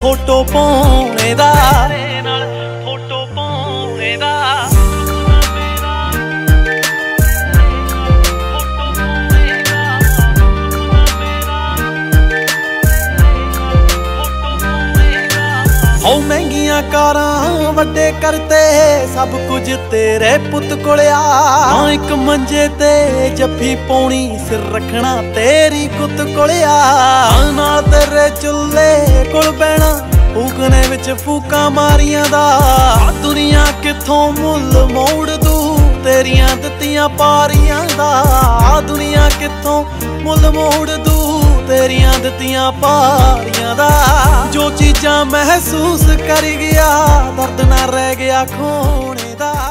Photo पाने दा तेरे नाल फोटो पाने दा हो महंगियां कारां वड्डे करते सब कुछ तेरे पुत कोले आ एक मंजे ते जफ्फी पौनी सिर रखना तेरी कुत कोले आ नाल तेरे चुल्ले कोल बैणा फूकने विच फूकां मारियां दा दुनिया किथों मुल मोड़ दू तेरियां दित्तियां पारियां दा दुनिया किथों मुल मोड़ दू तेरियां दित्तियां पारियां दा जो चीज़ां महसूस कर गया दर्द ना रह गया खोने दा।